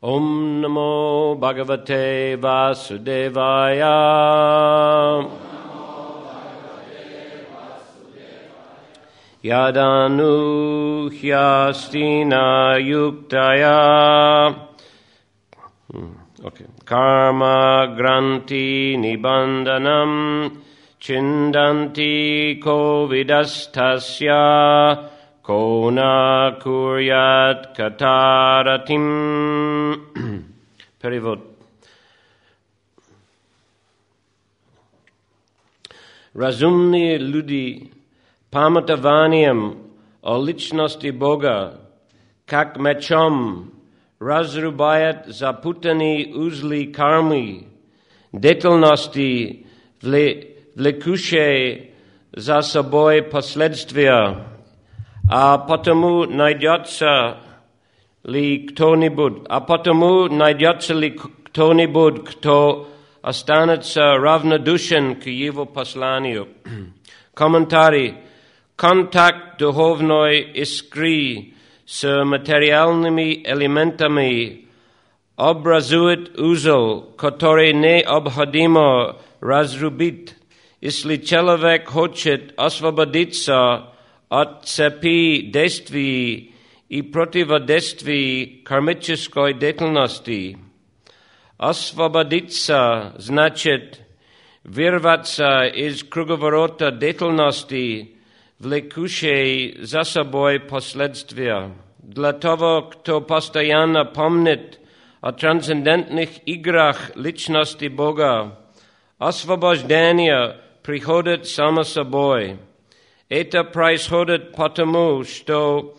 Om Namo Bhagavate Vasudevaya. Yadanu hyastina yuktaya. Okay. Karma granti nibandhanam chindanti kovidastasya kona kuryat kataratim. Perivod. Razumni ljudi pamatavaniam o ličnosti Boga, kak mečom razrubayat zaputani uzli karmy, detelnosti vlekuše za собой последствия, а потому найдется ли кто-нибудь, кто останется равнодушен к его посланию. Комментарий. Контакт духовной искры с материальными элементами образует узел, который необходимо разрубить, если человек хочет освободиться от цепи действий и противодействий кармической деятельности. Освободиться значит вырваться из круговорота деятельности, влекущей за собой последствия. Для того, кто постоянно помнит о трансцендентных играх личности Бога, освобождение приходит само собой. Это происходит потому, что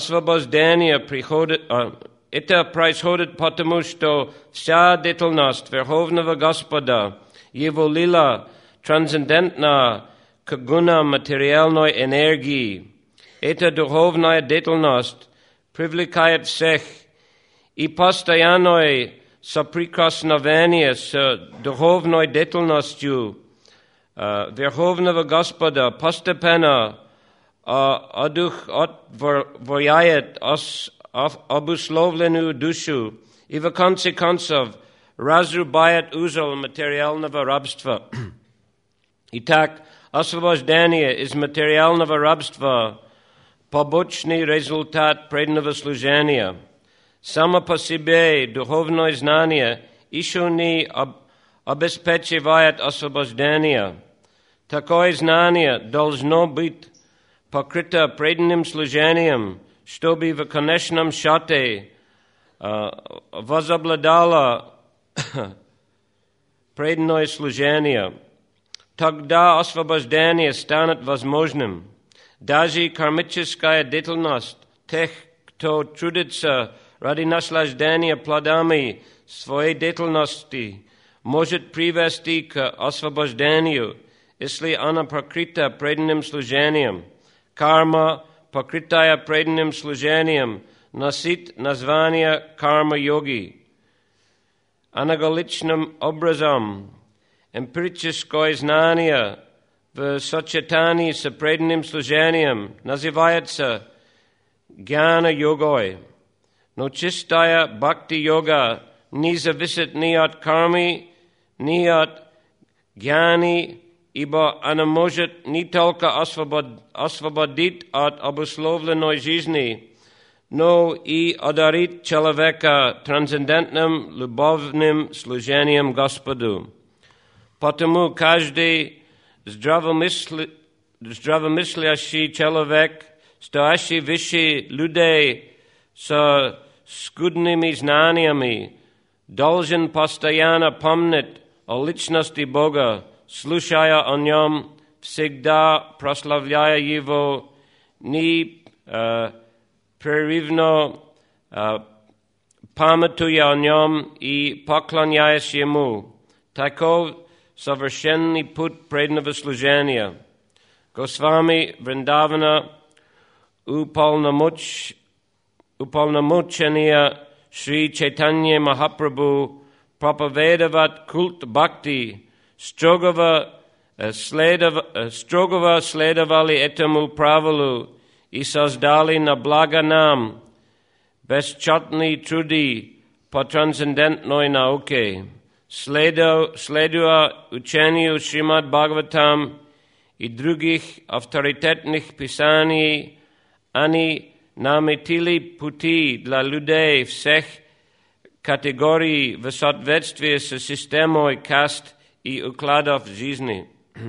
вся деятельность Верховного Господа, Его лила трансцендентна к гунам материальной энергии. Эта духовная деятельность привлекает всех, и постоянное соприкосновение с духовной деятельностью Верховного Господа постепенно одухотворяет обусловленную душу и в конце концов разрубает узел материального рабства. Итак, освобождение из материального рабства – побочный результат преданного служения. Само по себе духовное знание еще не обеспечивает освобождение. Такое знание должно быть покрыто преданным служением, чтобы в конечном счете возобладало преданное служение. Тогда освобождение станет возможным. Даже кармическая деятельность тех, кто трудится ради наслаждения плодами своей деятельности, может привести к освобождению, если она покрыта преданным служением. Карма, покрытая преданным служением, носит название карма-йоги. Аналогичным образом, эмпирическое знание в сочетании с преданным служением называется гьяна-йогой. Но чистая бхакти-йога не зависит ни от кармы, ни от гьяни, ибо она может не только освободить от обусловленной жизни, но и одарить человека трансцендентным любовным служением Господу. Потому каждый здравомыслящий человек, стоящий выше людей со скудными знаниями, должен постоянно помнить о личности Бога, слушая о Нем, всегда прославляя Его, непрерывно памятуя о Нем и поклоняясь Ему. Таков совершенный путь преданного служения. Госвами Вриндавана уполномочения Шри Чайтанья Махапрабху проповедовать культ бхакти, строго следовали этому правилу и создали на благо нам бесчетные труды по трансцендентной науке, следуя учению Шримад Бхагаватам и других авторитетных писаний, они наметили пути для людей всех категорий в соответствии с системой каст и укладов жизни.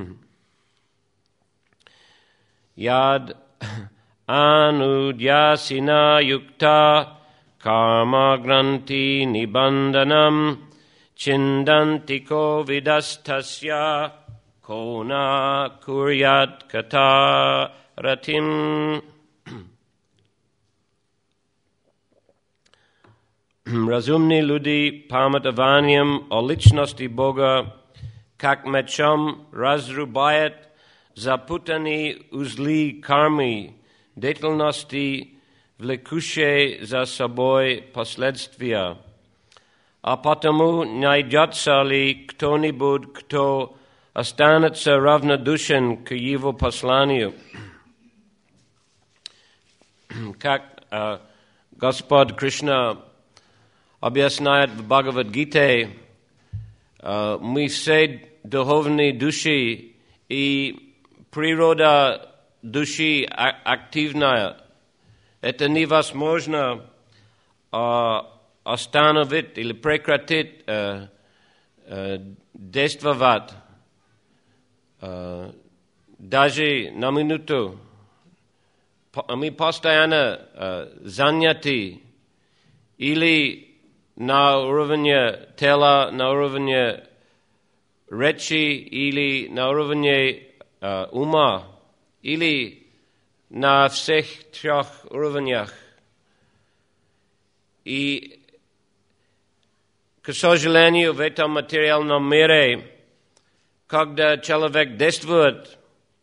Яд анудьясина юкта карма гранти нибанданам чиндантико видастасья кона курят катаратим. Разумные люди памятованием о личности Бога, как мечом разрубает запутанные узлы кармы, деятельности, влекущие за собой последствия. А потому найдется ли кто-нибудь, кто останется равнодушен к его посланию? Как Господь Кришна объясняет в Бхагавад-гите, мы все духовные души, и природа души активная. Это невозможно остановить или прекратить действовать даже на минуту. Мы постоянно заняты или на уровне тела, на уровне речи или на уровне ума, или на всех трех уровнях. И, к сожалению, в этом материальном мире, когда человек действует,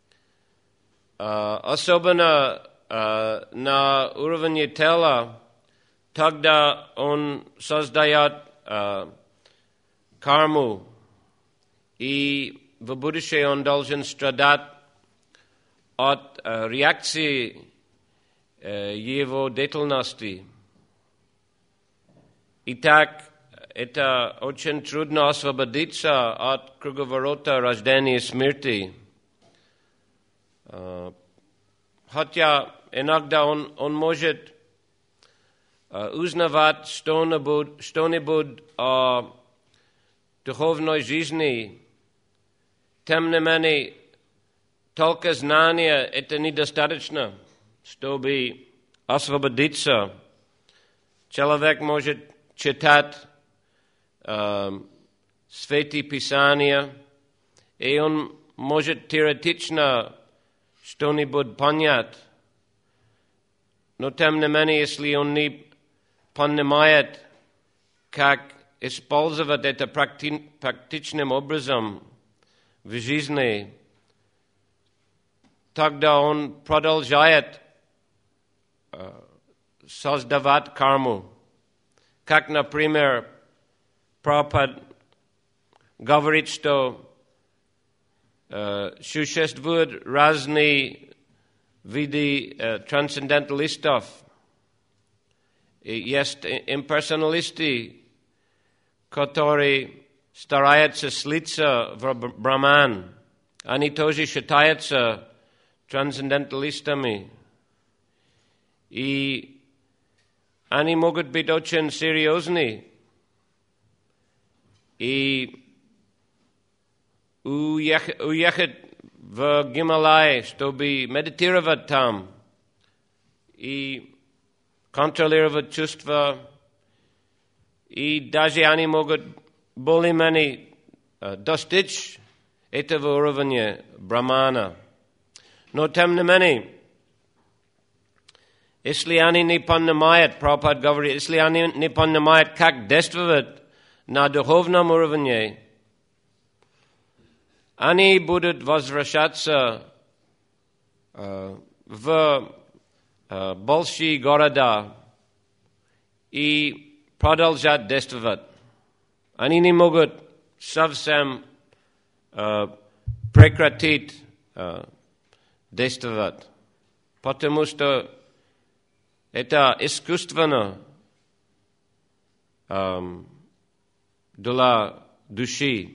особенно на уровне тела, тогда он создает карму, и в будущем он должен страдать от реакции его деятельности. Итак, это очень трудно освободиться от круговорота рождения и смерти. Хотя иногда он может узнавать что-нибудь о духовной жизни, тем не менее, только знания это недостаточно, чтобы освободиться. Человек может читать Святые Писания, и он может теоретично что-нибудь понять. Но тем не менее, если он не понимает, как использовать это практичным образом в жизни, тогда он продолжает создавать карму. Как, например, Прабхупада говорит, что существуют разные виды трансценденталистов. Есть имперсоналисты, которые стараются слиться в Брахман. Они тоже считаются трансценденталистами. И они могут быть очень серьезны. И уехать в Гималай, чтобы медитировать там и контролировать чувства. И даже они могут более-менее достичь этого уровня Брахмана. Но тем не менее, если они не понимают, Прабхупада говорит, если они не понимают, как действовать на духовном уровне, они будут возвращаться в большие города и продолжать действовать. Они не могут совсем прекратить действовать, потому что это искусственно для души.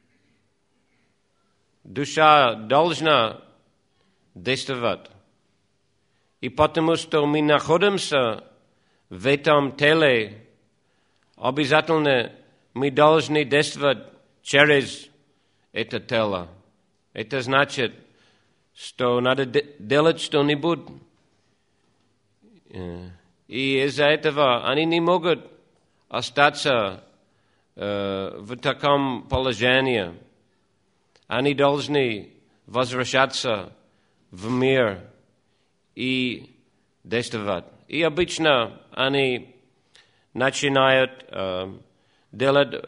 Душа должна действовать. И потому что мы находимся в этом теле, обязательно мы должны действовать через это тело. Это значит, что надо делать что-нибудь. И из-за этого они не могут остаться в таком положении. Они должны возвращаться в мир и действовать. И обычно они начинают делать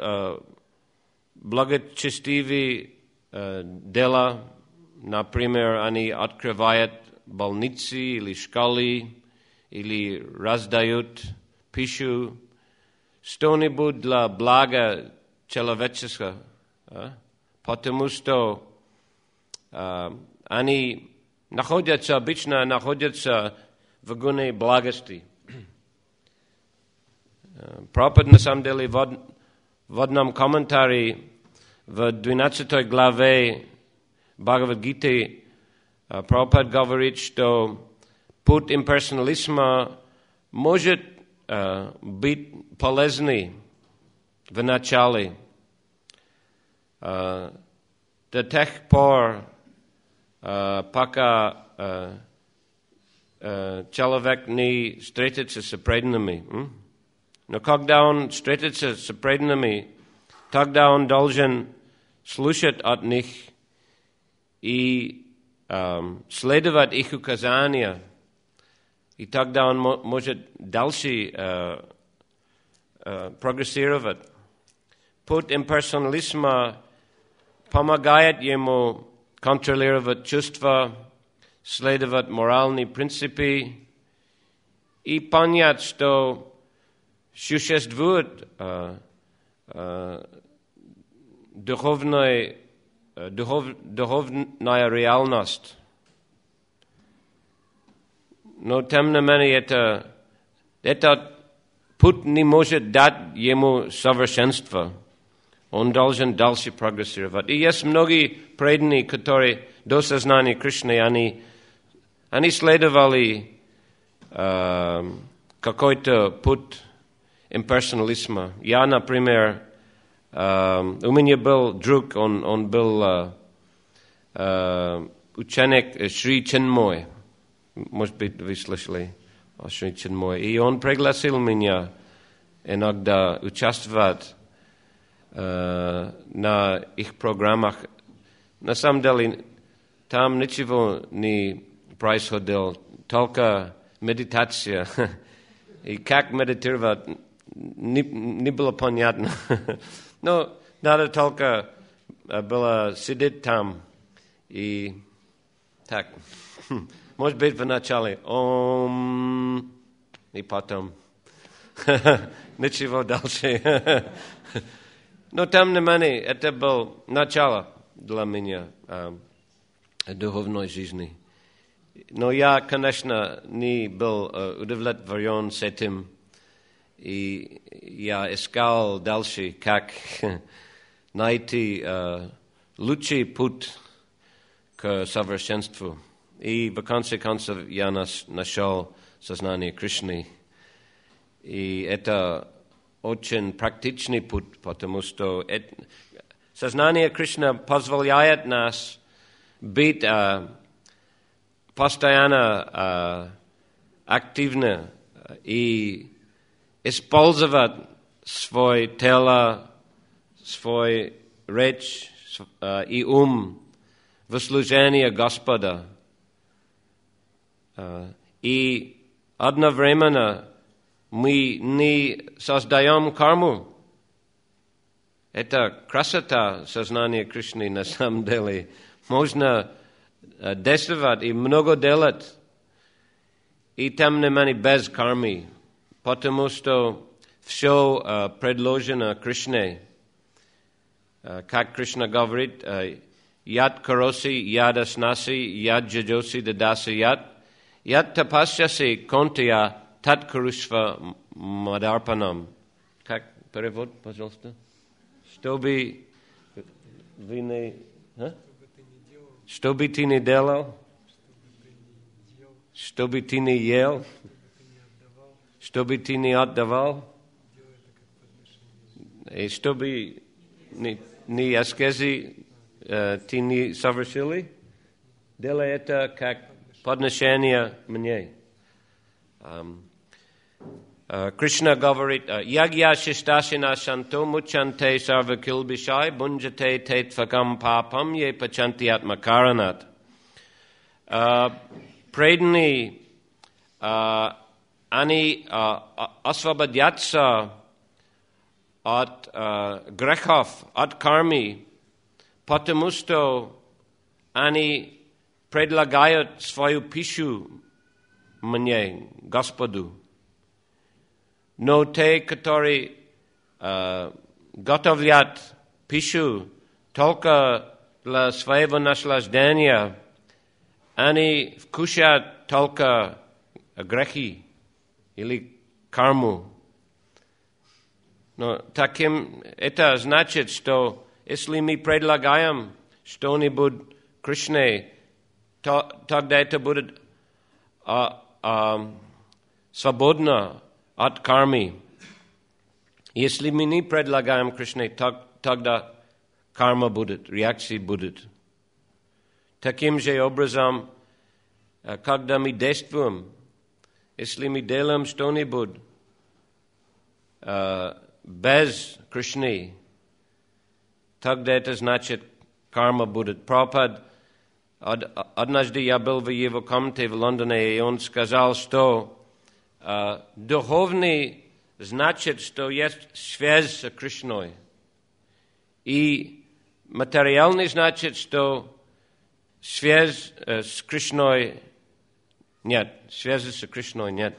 благочестивые дела. Например, они открывают больницы или школы, или раздают пищу, что-нибудь для блага человеческого, потому что они обычно находятся в огне благости. Прабхупад, на самом деле, в одном комментарии в 12 главе Бхагавад-гиты Прабхупад говорит, что путь имперсонализма может быть полезный в начале, до тех пор, пока человек не встретится с преданными. Но когда он встретится с преданными, тогда он должен слушать от них и следовать их указания. И тогда он может дальше прогрессировать. Путь имперсонализма помогает ему контролировать чувства, следовать моральным принципам и понять, что существует духовная реальность. Но тем не менее этот путь не может дать ему совершенство. Он должен дальше прогрессировать. И есть многие преданные, которые до сознания Кришны, они следовали какой-то путь имперсонализма. Я, например, у меня был друг, он был ученик Шри Чинмой. Может быть, вы слышали о Шри Чинмой. И он пригласил меня иногда участвовать на их программах. На самом деле, там ничего не происходило, только медитация. И как медитировать, не было понятно. Но надо только было сидеть там и так. Может быть, в начале и потом ничего дальше. Но тем не менее, это было начало для меня духовной жизни. Но я, конечно, не был удовлетворен с этим. И я искал дальше, как найти лучший путь к совершенству. И в конце концов я нашел сознание Кришны. И это очень практичный путь, потому что сознание Кришны позволяет нас быть постоянно активны и использовать свое тело, свой речь и ум в служении Господа. И одновременно мы не создаем карму. Это красота сознания Кришны на самом деле. Можно действовать и много делать, и тем не менее без кармы, потому что все предложено Кришне. Как Кришна говорит, яд кароси, яд аснаси, яд джаджоси дадаси яд тапасяси контия тат карушва мадарпанам. Как перевод, пожалуйста. Что бы вы не... Что бы ты не делал, что бы ты не ел, что бы ты не отдавал, и что бы ни аскези ты не совершили, делай это как подношение мне. Кришна говорит, ягья шишташина шанто мучанте сарва килбишай бунджате тетфакам папам е пачанти атмакаранат. Преданные, они освободятся от грехов, от кармы, потому что они предлагают свою пищу мне, Господу. Но те, которые готовят пищу только для своего наслаждения, они вкушают только грехи или карму. Но таким это значит, что если мы предлагаем что-нибудь Кришне, тогда это будет свободно от кармы. Если мы не предлагаем Кришне, тогда карма будет, реакция будет. Таким же образом, когда мы действуем, если мы делаем что-нибудь без Кришны, тогда это значит, карма будет. Прабхупада, однажды я был в его комнате в Лондоне, и он сказал, что духовный значит, что есть связь с Кришной. И материальный значит, что связь с Кришной нет. Связи с Кришной нет.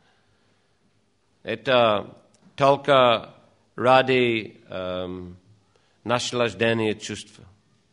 Это только ради наслаждения чувства.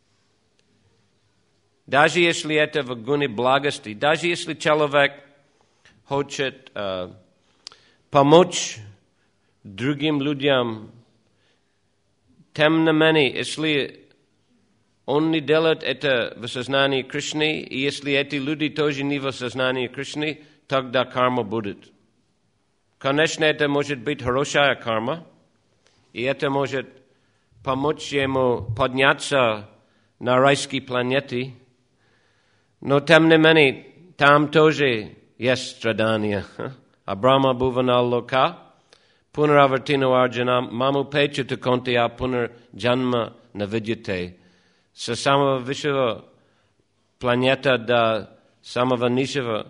Даже если это в гуне благости, даже если человек хочет помочь другим людям, тем не менее, если он не делает это в сознании Кришны, и если эти люди тоже не в сознании Кришны, тогда карма будет. Конечно, это может быть хорошая карма, и это может помочь ему подняться на райские планеты, но тем не менее, там тоже есть страдания. Абрама буванал лока, пунаравартину арджана, маму печута контия пунар джанма навидяте. С самого высшего планета до самого низшего,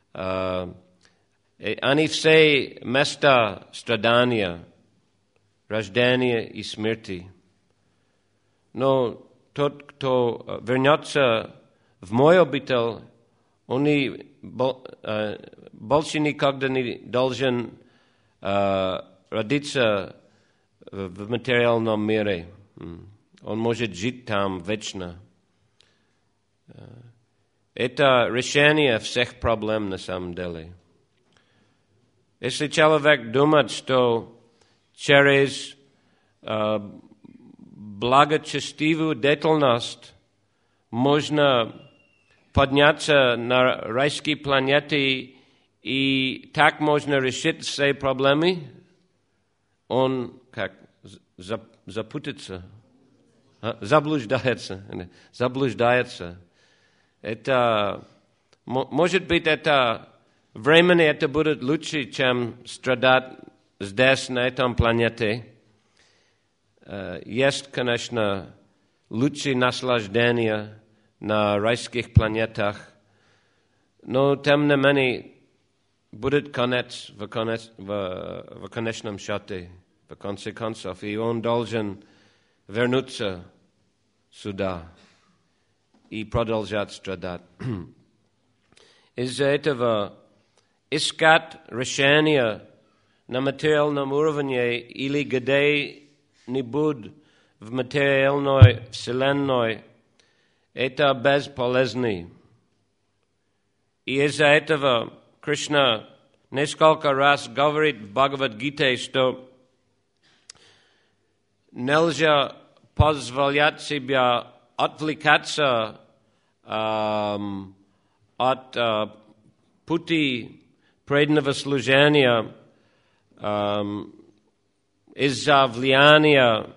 они все места страдания, рождения и смерти. Но тот, кто вернется в мой обитель, он больше никогда не должен родиться в материальном мире. Он может жить там вечно. Это решение всех проблем на самом деле. Если человек думает, что через благочестивую деятельность можно подняться на райские планеты и так можно решить все проблемы, он как запутается, заблуждается. Это, может быть, это временно это будет лучше, чем страдать здесь, на этом планете. Есть, конечно, лучшие наслаждения на райских планетах, но тем не менее будет конец в конечном счете, в конце концов, и он должен вернуться сюда и продолжать страдать. Из-за этого искать решения на материальном уровне или где-нибудь в материальной вселенной это бесполезно. И из-за этого Кришна несколько раз говорит в Бхагавад-гите, что нельзя позволять себе отвлекаться от пути преданного служения из-за влияния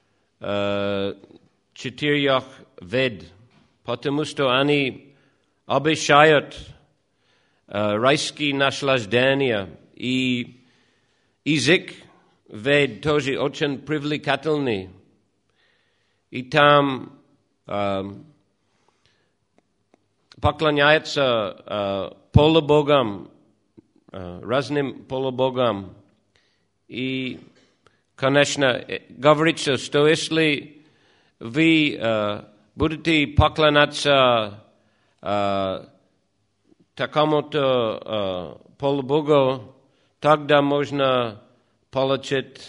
4 вед, потому что они обещают райские наслаждения, и язык вед тоже очень привлекательный, и там поклоняются полубогам, разным полубогам. И, конечно, говорится, что если вы будете поклоняться такому-то полубогу, тогда можно получить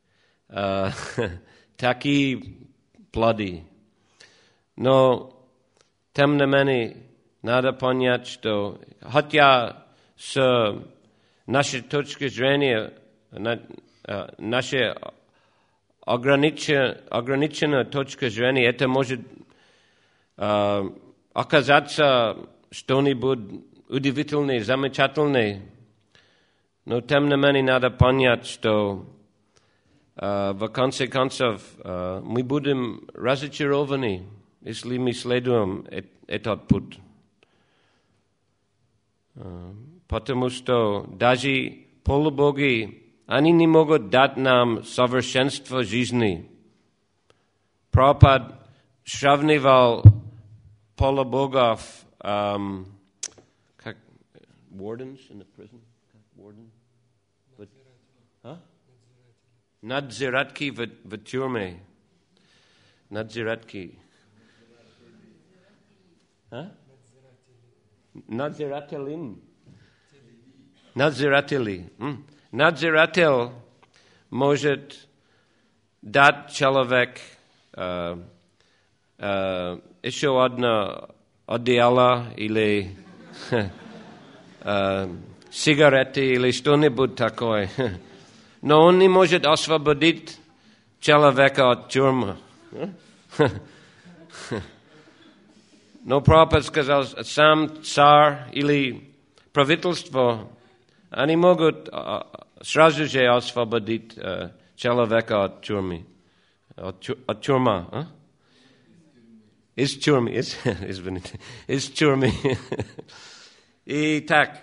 такие плоды. Но, тем не менее, надо понять, что хотя с нашей точки зрения, наша ограниченная точка зрения, это может оказаться что-нибудь удивительное, замечательное. Но тем не менее надо понять, что в конце концов мы будем разочарованы, если мы следуем этот путь. Потому что даже полубоги, они не могут дать нам совершенство жизни. Прабхупада сравнивал полубогов как wardens in the prison, warden, надзиратки в тюрьме, надзиратки, надзиратели. Надзиратель может дать человек еще одно одеяло или сигареты или что-нибудь такое. Но он не может освободить человека от тюрьмы. Но Прабхупада сказал, сам царь или правительство, они могут сразу же освободить человека от тюрьмы. От тюрьмы. Из тюрьмы. Извините. Из тюрьмы. И так,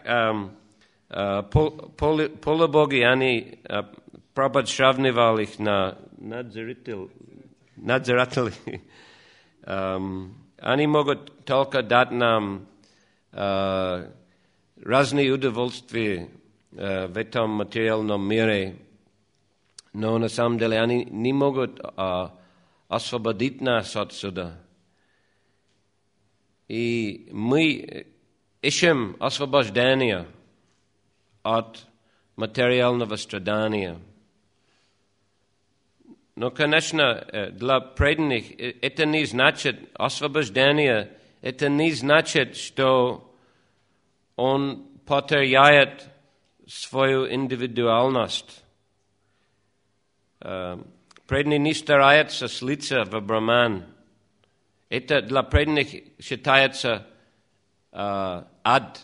полубоги, они, Прабхупада сравнивал их на надзирателей. Они могут только дать нам разные удовольствия в этом материальном мире, но на самом деле они не могут освободить нас отсюда. И мы ищем освобождение от материального страдания. Но, конечно, для преданных это не значит освобождение, это не значит, что он потеряет свою индивидуальность. Преданный не старается слиться в Брахман. Это для преданных считается ад.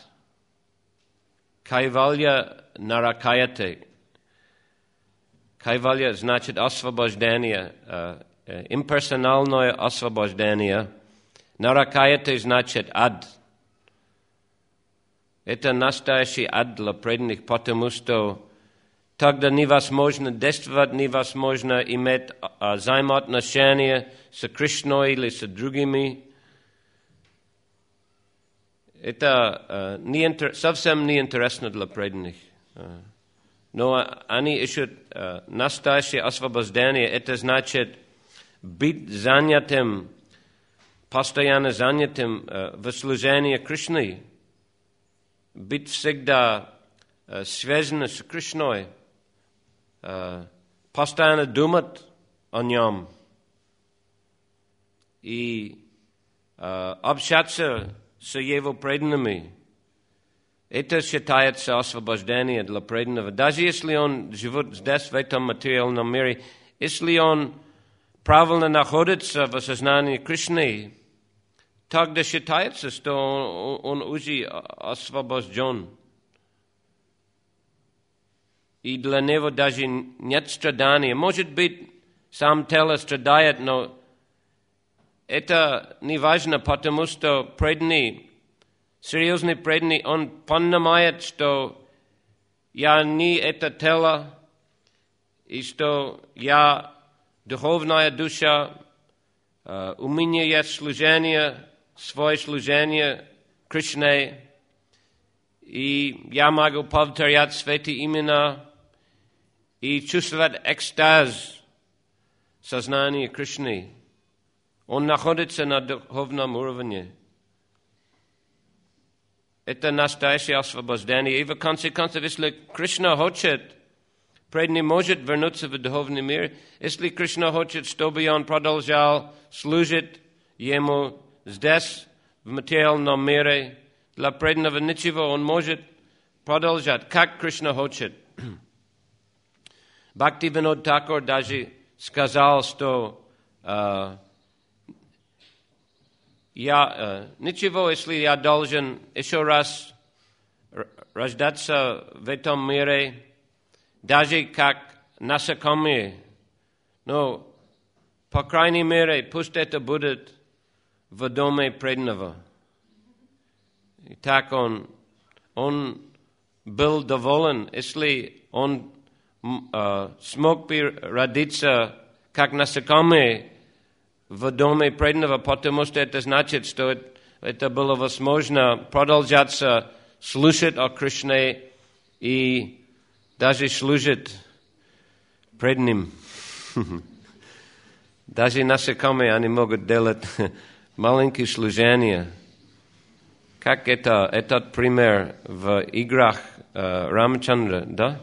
Кайвалья наракаяте. Кайвалья значит освобождение, имперсональное освобождение. Наракаяте значит ад. Это настоящий ад для преданных, потому что тогда невозможно действовать, невозможно иметь взаимоотношения с Кришной или с другими. Это совсем неинтересно для преданных. Но они ищут настоящее освобождение. Это значит быть занятым, постоянно занятым в служении Кришны. Быть всегда связанным с Кришной. Постоянно думать о нем. И общаться с его преданными. Это считается освобождение для преданного. Даже если он живет здесь, в этом материальном мире, если он правильно находится в осознании Кришны, тогда считается, что он уже освобожден. И для него даже нет страдания. Может быть, сам тело страдает, но это не важно, потому что преданный, серьезный преданный, он понимает, что я не это тело, и что я духовная душа, у меня есть служение, свое служение Кришне, и я могу повторять святые имена и чувствовать экстаз сознания Кришны. Он находится на духовном уровне. Это настоящее освобождение. И в конце концов, если Кришна хочет, преданный может вернуться в духовный мир. Если Кришна хочет, чтобы он продолжал служить ему здесь, в материальном мире, для преданного ничего, он может продолжать, как Кришна хочет. Бхактивинод Тхакур даже сказал, что ничего, если я должен еще раз рождаться в этом мире, даже как насекомые, но, по крайней мере, пусть это будет в доме преданного. И так он был доволен, если он смог бы родиться как насекомый в доме преданного, потому что это значит, что это было возможно продолжаться слушать о Кришне и даже служить преданным. Даже насекомые, они могут делать маленькие служения. Как этот пример в играх Рамачандра, да?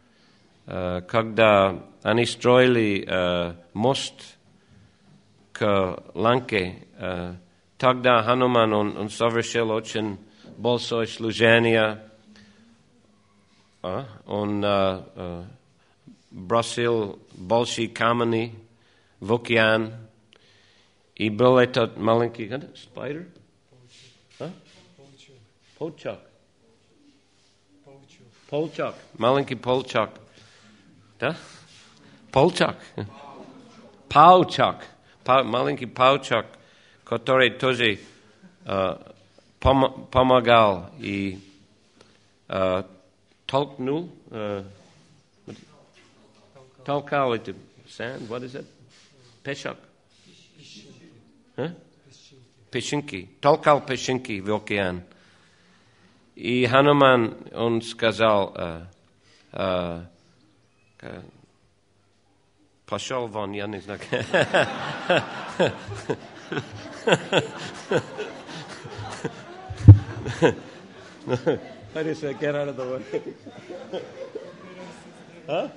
Когда они строили мост к Ланке, тогда Хануман, он совершил очень большое служение. Он бросил большие камни в океан. И был этот маленький спайдер? Полчак. Маленький полчак. Да? Полчак. Паучак. Маленький паучак, который тоже помогал и толкнул, толкал это sand, what is it? Песок. Песчинки. Толкал песчинки в океан. И Хануман, он сказал, пошел вон, я не знаю. How do you say, get out of the way? Huh?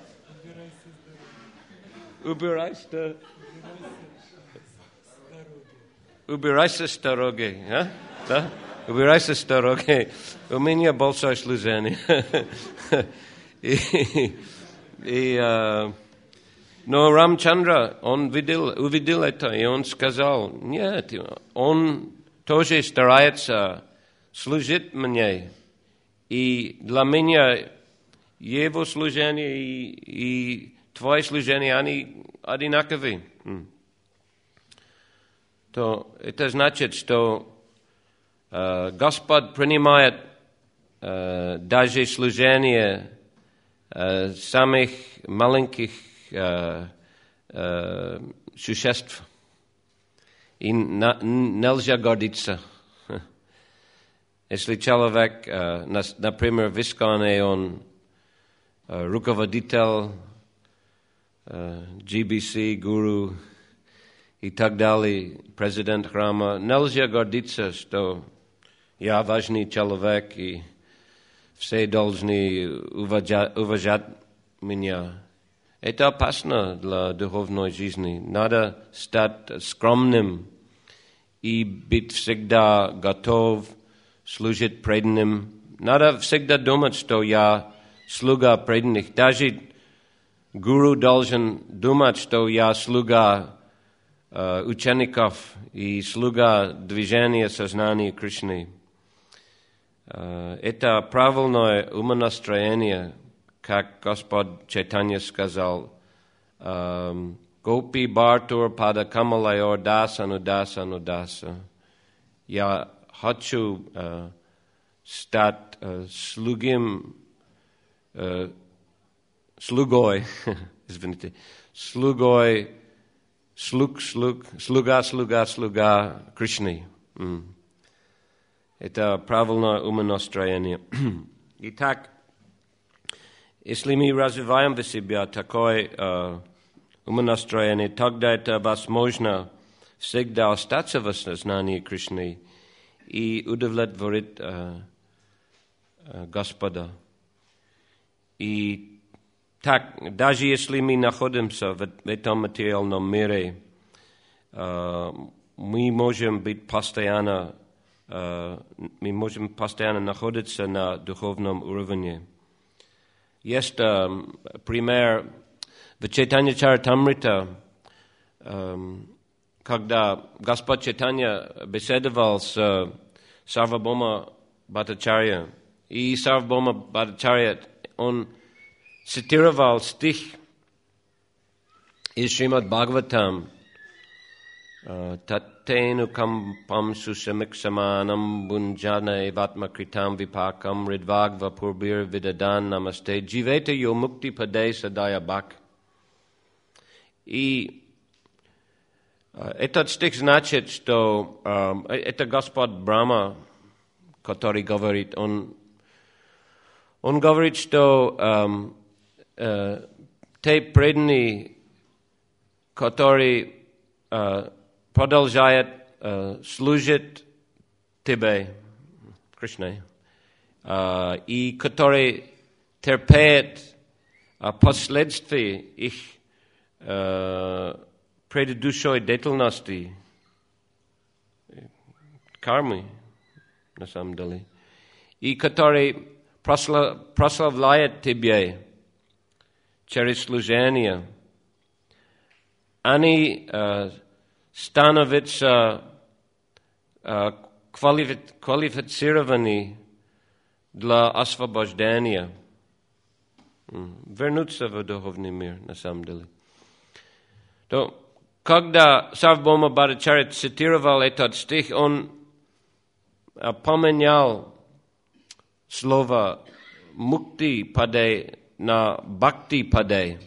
Убирайся с дороги. Да? Убирайся с дороги. У меня большое служение. Но Рамчандра, он увидел это, и он сказал, нет, он тоже старается служить мне. И для меня его служение и твое служение, они одинаковые. То это значит, что Господь принимает даже служение самых маленьких существ. И нельзя гордиться. Если человек, например, в Исконе, он руководитель, GBC, гуру и так далее, президент храма, нельзя гордиться, что я важный человек, и все должны уважать меня. Это опасно для духовной жизни. Надо стать скромным и быть всегда готов служить преданным. Надо всегда думать, что я слуга преданных. Даже гуру должен думать, что я слуга учеников и слуга движения сознания Кришны. Это правильное умонастроение, как Господь Чайтанья сказал, Гопи Бартур Пада Камалайор Даса Нудаса Нудаса. Я хочу стать слугой, извините, слуга Кришны. Это правильное умонастроение. Итак, если мы развиваем в себе такое умонастроение, тогда это возможно всегда остаться в сознании Кришны и удовлетворить Господа. И так, даже если мы находимся в этом материальном мире, мы можем постоянно находиться на духовном уровне. Есть пример в Чайтанья Чаритамрита, когда Господь Чайтанья беседовал с Сарвабхаума Бхаттачарья, и Сарвабхаума Бхаттачарья, он цитировал стих из Шримад Бхагаватам, Tattenu kampam susamiksamanam bunjana evatma kritam vipakam ridvagva purbir vidadan namaste jiveta yo mukti pade sadaya bhak. И этот стих значит, что это Господь Брахма, который говорит, он говорит, что те преданные, которые продолжают служить тебе, Кришне, и которые терпят последствия их предыдущей деятельности, кармы, на самом деле, и которые прославляют тебе через служение, они становятся квалифицированы для освобождения, вернуться в духовный мир, на самом деле. То, когда Сарвабхаума Бхаттачарья цитировал этот стих, он поменял слово «мукти паде» на «бхакти паде».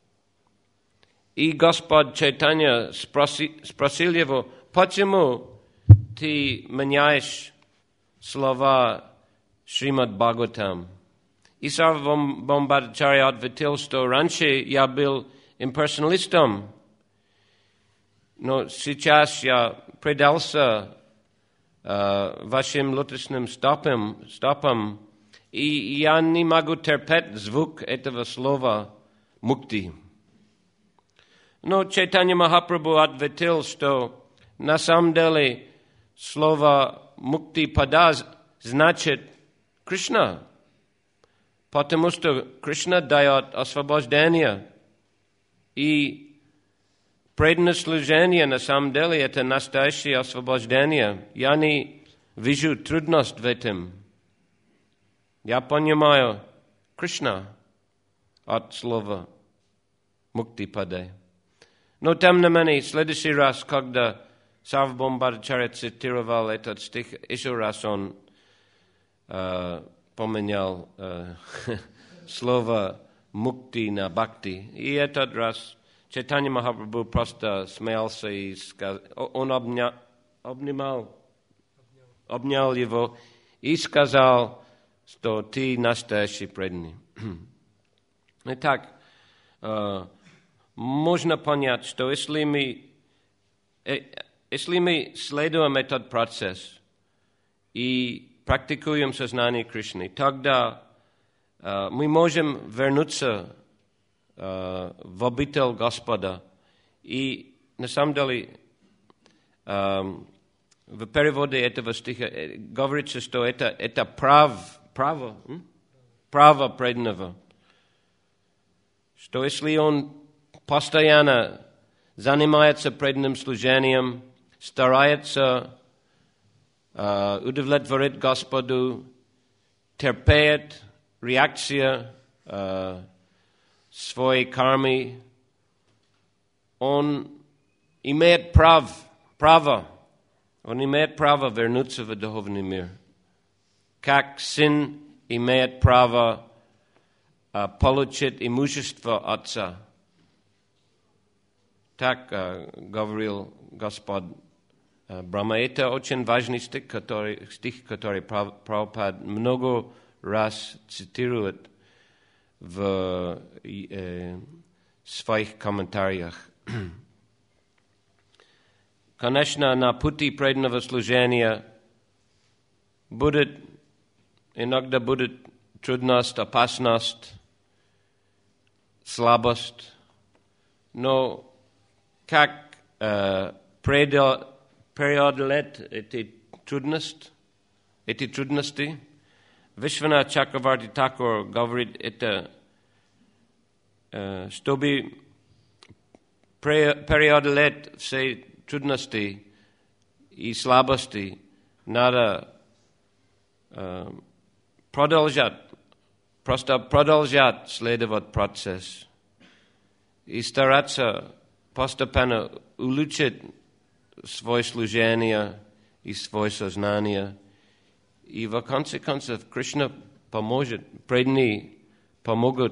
И Господь Чайтанья спросил его, почему ты меняешь слова Шримад Бхагаватам? И Сарвабхаума Бхаттачарья ответил, что раньше я был имперсоналистом, но сейчас я предался вашим лотосным стопам, и я не могу терпеть звук этого слова «мукти». Но Чайтанья Махапрабху ответил, что на самом деле слово «мукти пада» значит Кришна, потому что Кришна дает освобождение, и преданное служение на самом деле это настоящее освобождение. Я не вижу трудность в этом. Я понимаю Кришна от слова «мукти паде». Но тем не менее, в следующий раз, когда Сарвабхаума Бхаттачарья цитировал этот стих, еще раз он поменял слово «мукти» на «бхакти». И этот раз Чайтанья Махапрабху просто смеялся и сказал, он обнял его и сказал, что ты настоящий преданный. Итак, можно понять, что если мы следуем этот процесс и практикуем сознание Кришны, тогда мы можем вернуться в обитель Господа. И на самом деле в переводе этого стиха говорится, что это право преданного. Что если он постоянно занимается преданным служением, старается удовлетворить Господу, терпеет реакция своей кармы, он имеет право вернуться в духовный мир. Как сын имеет право получить имущество отца. Так говорил Господь Брахма. Это очень важный стих, который Прабхупад много раз цитирует в своих комментариях. Конечно, на пути преданного служения иногда будет трудность, опасность, слабость, но как преодолеть эти трудности, Вишванат Чакраварти Такур говорит это, чтобы преодолеть все трудности и слабости, надо продолжать следовать процесс и стараться постепенно улучшить свое служение и свое сознание. И в конце концов Кришна поможет, преданные помогут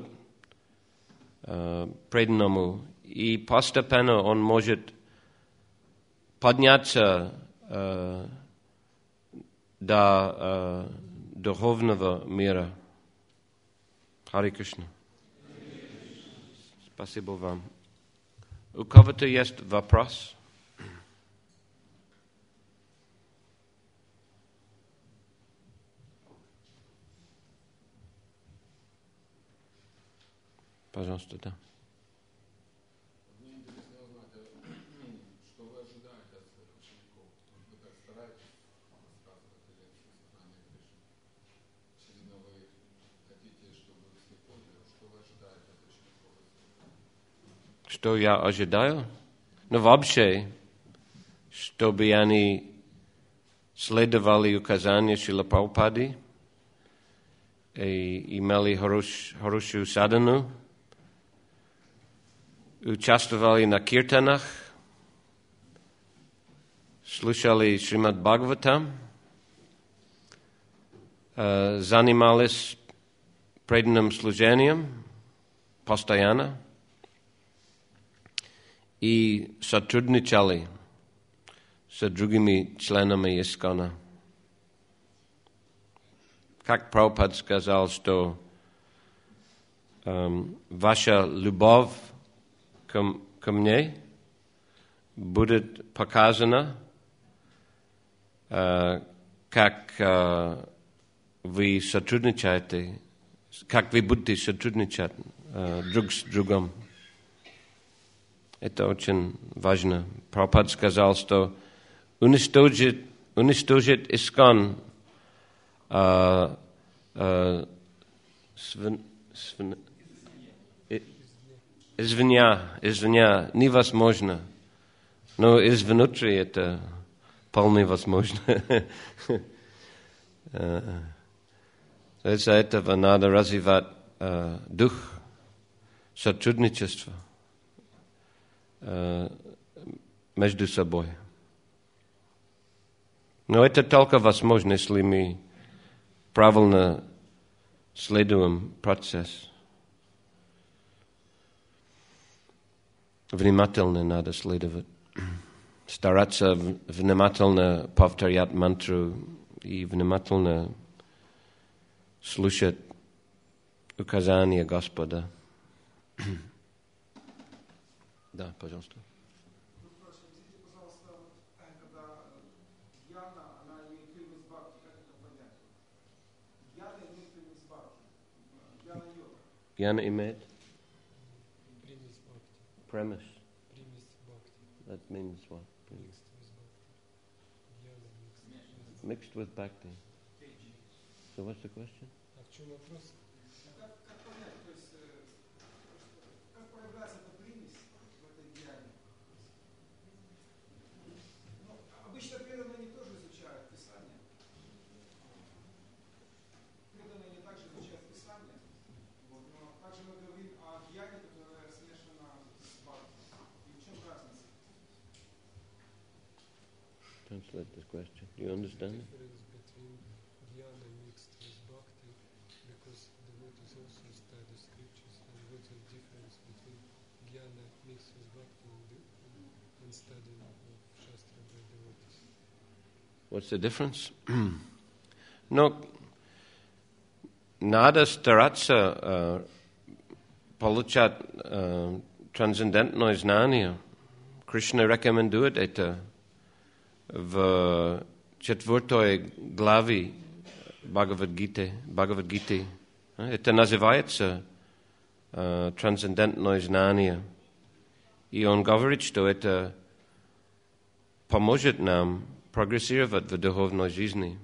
преданному, и постепенно он может подняться до духовного мира. Харе Кришна. Спасибо вам. У кого-то есть вопрос? Пожалуйста, да. Мне интересно узнать, что вы ожидаете от своих учеников? Вы так стараетесь рассказывать лекции сознания Кришны? Очевидно, вы хотите, чтобы все поняли, что вы ожидаете от учеников? Что я ожидаю? Ну, вообще, чтобы они следовали указания Шрила Прабхупады и имели хорошую садану, участвовали на киртанах, слушали Шримад Бхагаватам, занимались преданным служением постоянно и сотрудничали с другими членами Искона. Как Прабхупад сказал, что ваша любовь ко мне будет показана, как вы сотрудничаете, как вы будете сотрудничать друг с другом. Это очень важно. Прабхупад сказал, что уничтожит Искон извне невозможно, но изнутри это вполне возможно. Из-за этого надо развивать дух сотрудничества между собой. Но это только возможно, если мы правильно следуем процесс. Внимательно надо следовать. Стараться внимательно повторять мантру и внимательно слушать указания Господа. Да, пожалуйста. Объясните, пожалуйста, когда Яна, она имеет примесь бхакти, как это понять? Яна имеет примесь бхакти. Яна йога. Яна имеет? Примесь бхакти. Premise. Примесь бхакти. That means what? Mixed with bhakti. Яна Mixed with bhakti. So what's the question? А в чем вопрос? Как понять, то есть, как проявляется эта примесь в этой яне? Translate this question. Do you understand? Difference between jnana mixed with bhakti, because the devotees also study scriptures, and what is the difference between jnana mixed with bhakti and studying of Shastra by devotees? What's the difference? No, надо стараться получать трансцендентное знание. Кришна рекомендует это в 4 главе Бхагавад-гиты. Это называется трансцендентное знание. И он говорит, что это поможет нам прогрессировать в духовной жизни.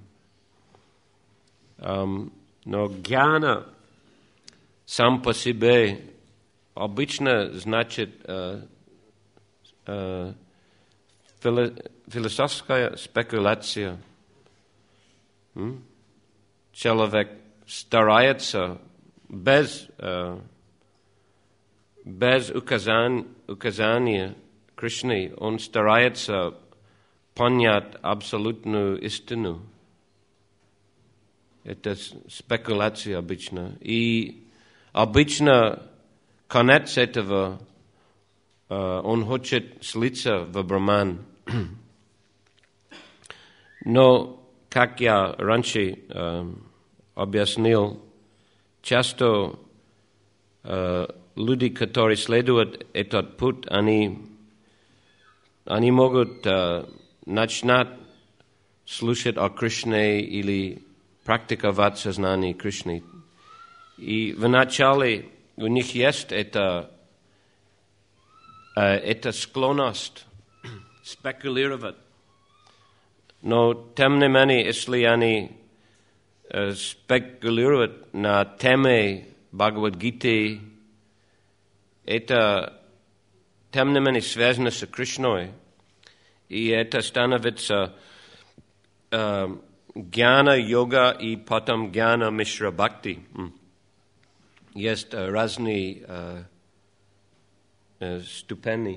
Но гьяна сам по себе обычно значит философская спекуляция. Человек старается без указания Кришны, он старается понять абсолютную истину. Это спекуляция обычно. И обычно конец этого он хочет слиться в Брахман. Но, как я раньше объяснил, часто люди, которые следуют этот путь, они могут начинать слушать о Кришне или практиковать сознание Кришны. И вначале у них есть эта склонность спекулировать. Но тем не менее, если они спекулируют на теме Бхагавад-гиты, это тем не менее связано с Кришной. И это становится гьяна-йога и потом гьяна-мишра-бхакти. Есть разные ступени.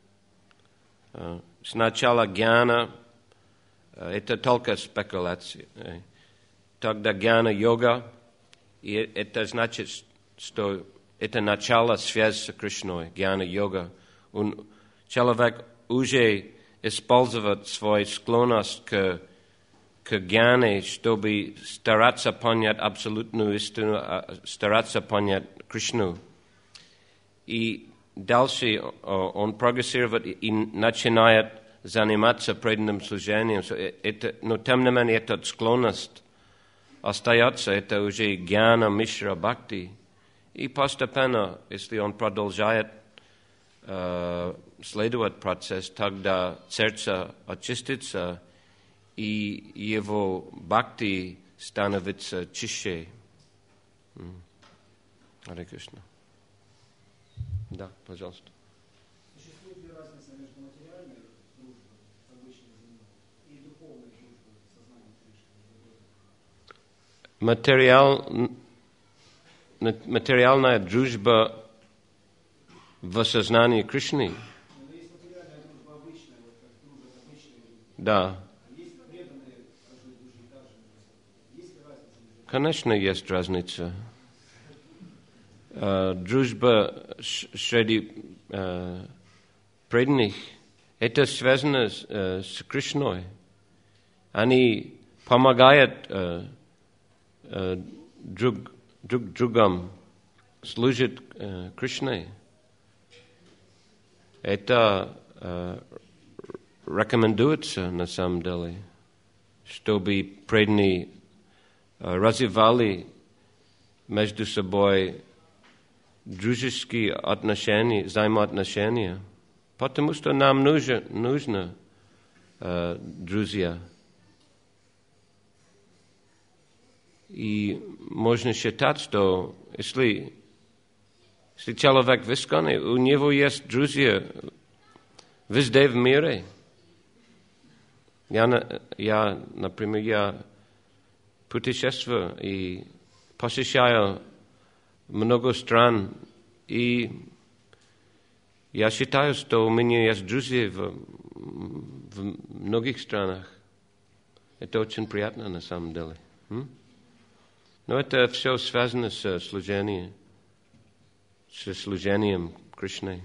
Сначала гьяна – это только спекуляция. Тогда гьяна-йога, и это значит, что это начало связи с Кришной, гьяна-йога. Человек уже использует свою склонность к гьяне, чтобы стараться понять абсолютную истину, стараться понять Кришну. И дальше он прогрессирует и начинает заниматься преданным служением. Но тем не менее, эта склонность остается, это уже гьяна, мишра, бхакти. И постепенно, если он продолжает следовать процесс, тогда сердце очистится, и его бхакти становится чище. Харе Кришна. Да, пожалуйста. Существует ли разница между материальной дружбой с обычной землей и духовной дружбой с сознанием Кришны? Материальная дружба в сознании Кришны. Но есть материальная дружба обычная, вот как дружба обычной жизни. Да. Есть преданные разные души также. Есть ли разница между? Конечно, есть разница. Дружба среди преданных – это связано с Кришной. Они помогают друг другам, служат Кришне. Это рекомендуется на самом деле, чтобы преданные развивали между собой дружеские отношения, взаимоотношения, потому что нам нужно друзья. И можно считать, что если человек в Исконе, у него есть друзья везде в мире. Например, я путешествую и посещаю много стран, и я считаю, что у меня есть друзья в многих странах. Это очень приятно на самом деле. Но это все связано с служением Кришны.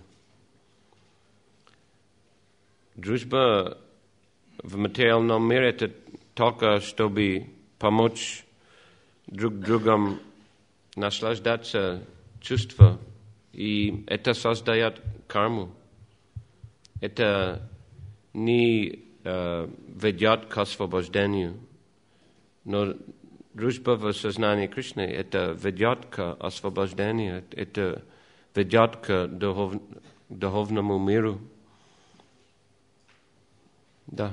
Дружба в материальном мире — это только чтобы помочь друг другом наслаждаться чувством, и это создает карму. Это не ведет к освобождению, но дружба в сознании Кришны — это ведет к освобождению, это ведет к духовному миру. Да.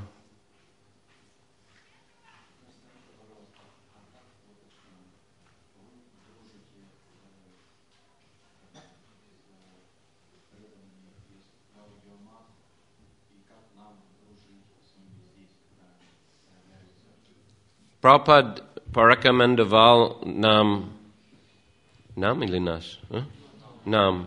Прабхупада порекомендовал нам или нас? Нам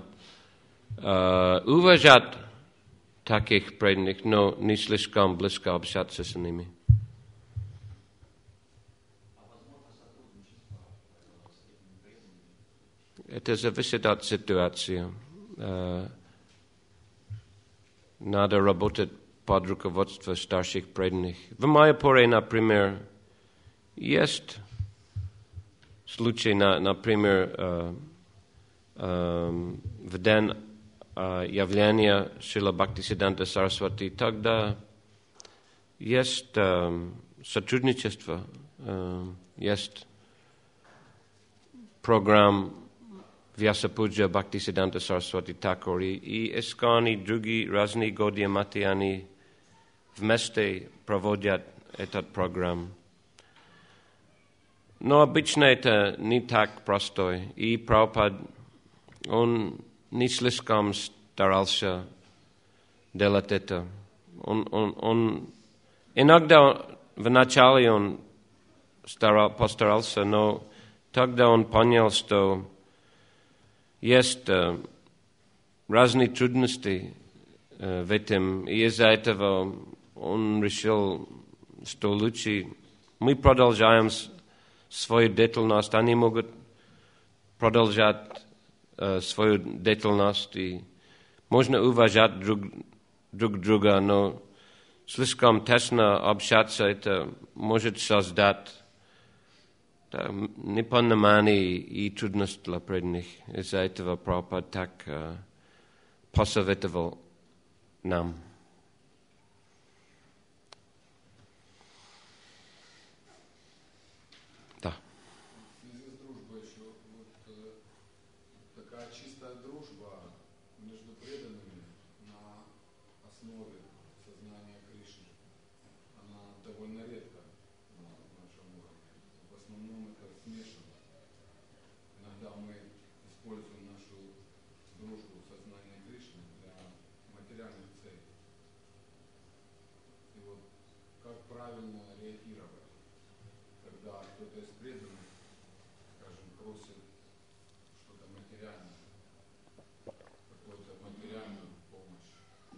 уважать таких преданных, но не слишком близко общаться с ними. Это зависит от ситуации. Надо работать под руководством старших преданных. В Майяпуре, например, есть случай, например, в день явления Шрила Бхактисиддханта Сарасвати, тогда есть сотрудничество, есть программа Vyasa-puja Bhaktisiddhanta Saraswati Thakur и Искон и другие разные Гаудия Мати, они вместе проводят этот программ. Но обычно это не так просто, и Прабхупада, он не слишком старался делать это. Он иногда вначале он постарался, но тогда он понял, что есть разные трудности в этом, и из-за этого он решил, что лучше мы продолжаем свою деятельность, они могут продолжать свою деятельность, и можно уважать друг друга, но слишком тесно общаться, это может создать непонимание и трудность для преданных. Из-за этого Прабхупада так посоветовал нам. Да. В связи с дружбой еще такая чистая дружба между преданными на основе сознания Кришны, она довольно редко на нашем уровне. В основном это смешано. Иногда мы используем нашу дружбу сознания Кришны для материальных целей. И вот как правильно реагировать, когда кто-то из преданных, скажем, просит что-то материальное, какую-то материальную помощь?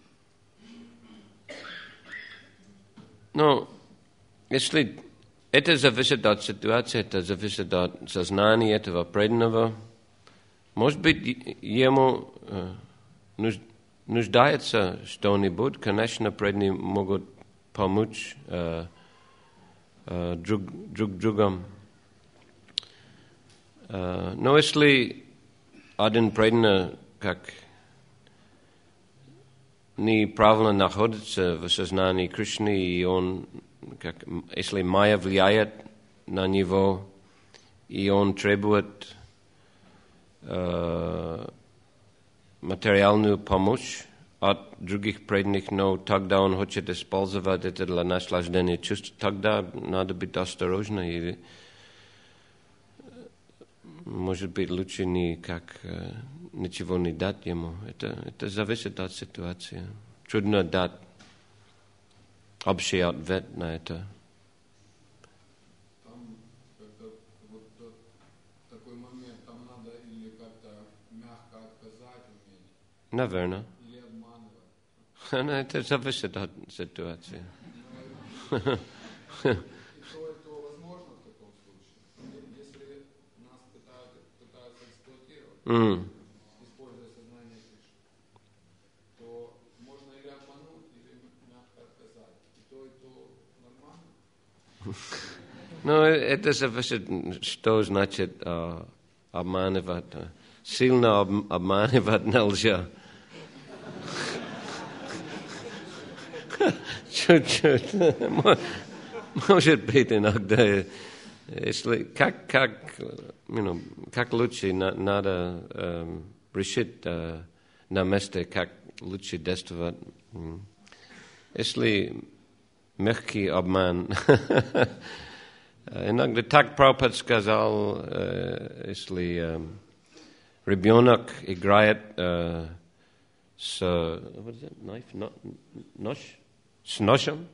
Ну, если это зависит от ситуации, это зависит от сознания этого преданного, может быть, ему нуждается что-нибудь, конечно, преданные могут помочь друг другом. Но если один преданный как неправильно находится в сознании Кришны, и он, если майя влияет на него, и он требует материальную помощь от других преданных, но тогда он хочет использовать это для наслаждения чувств, тогда надо быть осторожным, или может быть лучше ничего не дать ему. Это зависит от ситуации. Трудно дать общий ответ на это. Там, когда вот такой момент, там надо или как-то мягко отказать уметь, Наверное. или обманывать. Это зависит от ситуации. И то возможно в таком случае. Если нас пытаются эксплуатировать, используя сознание Кришны, то можно или обмануть, или мягко отказать. И то нормально. Ну, это зависит, что значит обманывать. Сильно обманывать нельзя. Чуть-чуть. Может быть, иногда. Если, как лучше надо решить на месте, как лучше действовать. Если мягкий обман. Иногда так Прабхупада сказал, если ребенок играет с ножом,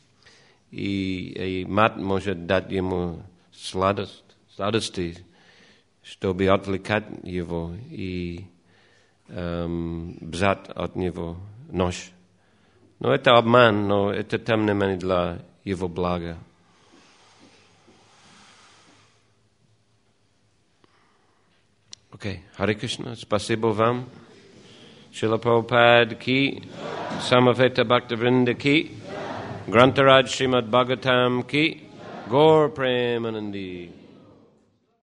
и мать может дать ему сладости, чтобы отвлекать его и взять от него нож. Но это обман, но это тем не менее для его блага. Окей, Харе Кришна, спасибо вам. Шрила Прабхупад ки, Самавeta Bhaktivinoda ки, Grantaraj Srimad Bhagavatam ki, Gaur Premanandi.